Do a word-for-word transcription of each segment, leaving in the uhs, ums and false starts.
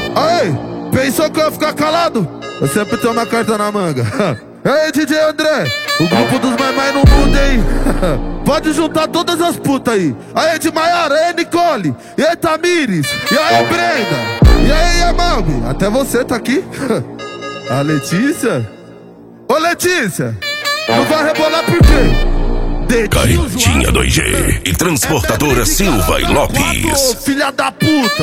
Aí, pensou que eu ia ficar calado? Eu sempre tenho uma carta na manga. Ei, D J André, o grupo dos mais mais não muda, hein? Pode juntar todas as putas aí. Aí, de Maiara, aí, Nicole, e aí, Tamires, e aí, Brenda, e aí, Amalbi, até você tá aqui. A Letícia? Ô, Letícia, não vai rebolar por quê? Caretinha dois G e transportadora Silva e Lopes. Filha da puta!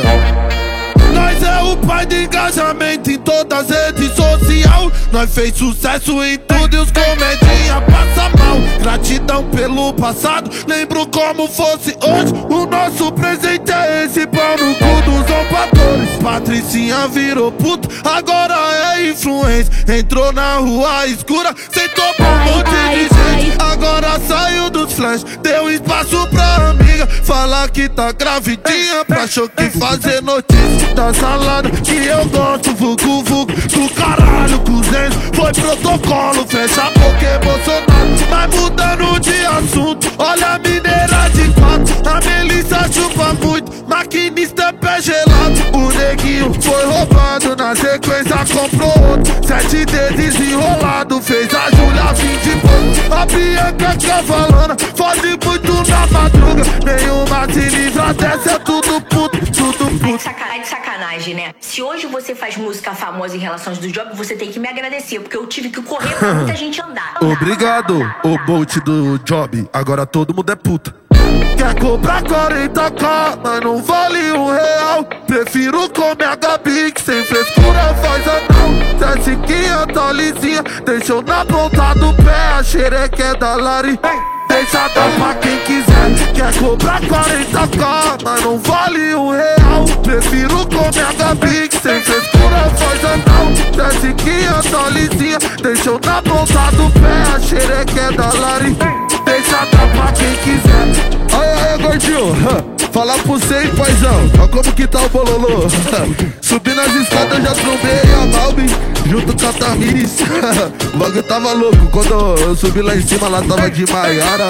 Nós é o pai de engajamento em todas as redes sociais. Nós fez sucesso em tudo e os comedinha passa mal. Gratidão pelo passado, lembro como fosse hoje. O nosso presente é esse pau no cu dos opadores. Patricinha virou puta, agora é influência. Entrou na rua escura, sentou pra um monte de gente. Agora saiu dos flash, deu espaço pra amiga falar que tá gravidinha, pra choque fazer notícia da salada que eu gosto. Vucu vucu do caralho, cozinho foi protocolo, fecha a boca Bolsonaro. Mas mudando de assunto, olha a mineira de quatro. A Melissa chupa muito, maquinista é pé gelado. O neguinho foi roubado, na sequência comprou outro. Sete dedos enrolado, fez a Júlia vir de pouco. A Bianca cavalona, fode muito na madruga. Nenhuma se livra dessa, é tudo puto, tudo puto. Sacanagem de sacanagem, né? Se hoje você faz música famosa em relações do job, você tem que me agradecer, porque eu tive que correr pra muita gente andar. Obrigado, o Bolt do job, agora todo mundo é puta. Quer cobrar quarenta k, mas não vale um real. Prefiro comer a Gabi, que sem frescura faz anão. Cessiquinha tá lisinha, deixou na ponta do pé. A xereca é da Lari, deixa dar pra quem quiser. Quer cobrar quarenta k, mas não vale um real. Prefiro comer a Gabi, que sem frescura faz anão. Cessiquinha tá lisinha, deixou na ponta do pé. A xereca é da Lari, deixa dar pra quem quiser. Aí, aí, gordinho, falar pro você, hein, paizão. Olha como que tá o bololô. Subi nas escadas, já trombei a Malbi junto com a Tamires. O bagulho tava louco. Quando eu subi lá em cima, lá tava de Maiara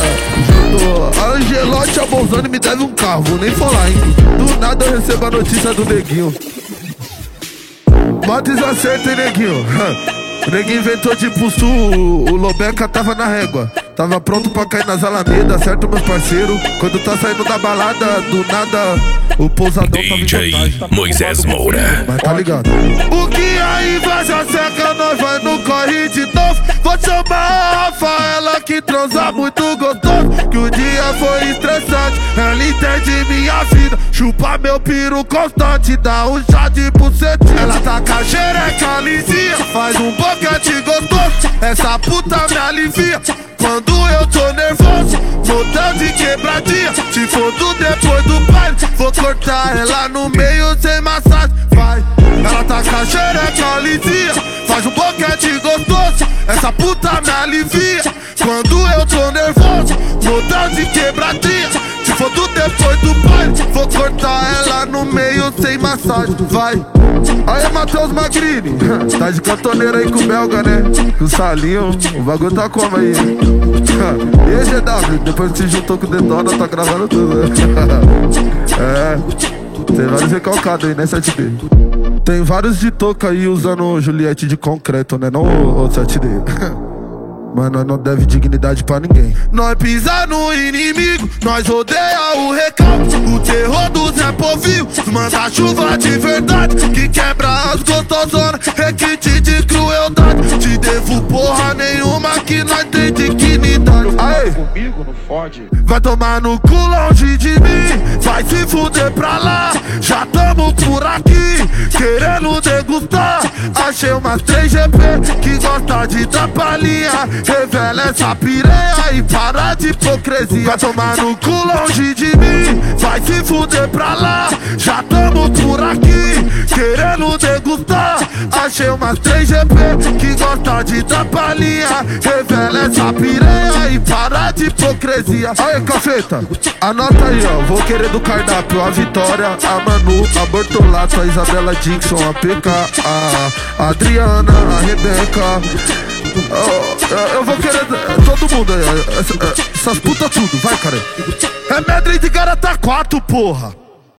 junto a Angelote, a Bolzani me deve um carro, vou nem falar, hein. Do nada eu recebo a notícia do neguinho. Mó desacerto, hein, neguinho. O neguinho inventou de pulso, o Lobeca tava na régua. Tava pronto pra cair nas alamedas, certo, meus parceiros? Quando tá saindo da balada, do nada, o pousadão tava em D J vantagem. Moisés Moura. Mas tá ligado? O que a inveja seca, nós vai no corre de novo. Vou chamar a Rafaela que transa muito gostoso. Que o dia foi estressante, ela entende minha vida. Chupa meu piru constante, dá um chá de bucetinha. Ela tá com a xereca lisinha, faz um boquete gostoso. Essa puta me alivia quando eu tô nervoso, motel de quebradinha. Se for do depois do baile, vou cortar ela no meio sem massagem. Vai, ela tá com a xereca lisinha, faz um boquete gostoso. Essa puta me alivia quando eu tô nervoso, motel de quebradinha. Se for do depois do baile, vou cortar ela no meio sem massagem. Vai. Aí, Matheus Magrini, tá de cantoneira aí com o belga, né? Com o Salinho, o bagulho tá como aí? E aí, G W, depois que se juntou com o Detona, tá gravando tudo. É, tem vários recalcados aí, né, sete D? Tem vários de touca aí usando Juliette de concreto, né, não o sete D? Mas nós não deve dignidade pra ninguém. Nós pisa no inimigo, nós odeia o recalque. O terror do Zé Povinho, manda chuva de verdade, que quebra as gostosonas, requinte de crueldade. Te devo porra nenhuma que nós tem dignidade. Aê, comigo não fode. Vai tomar no cu longe de mim, vai se fuder pra lá. Já tamo por aqui, querendo degustar. Achei umas três G P que gosta de dar palhinha. Revela essa piranha e para de hipocrisia. Vai tomar no cu longe de mim, vai se fuder pra lá. Já tamo por aqui, querendo degustar. Achei umas três G P que gosta de dar palhinha. Revela essa piranha e para de hipocrisia. Aí, cafeta, anota aí, ó. Vou querer do cardápio a Vitória, a Manu, a Bortolato, a Isabela Dixon, a P K, a Adriana, a Rebeca. Oh, eu vou querer todo mundo aí, essas putas tudo, vai, cara. É Medley de Garata quatro, porra.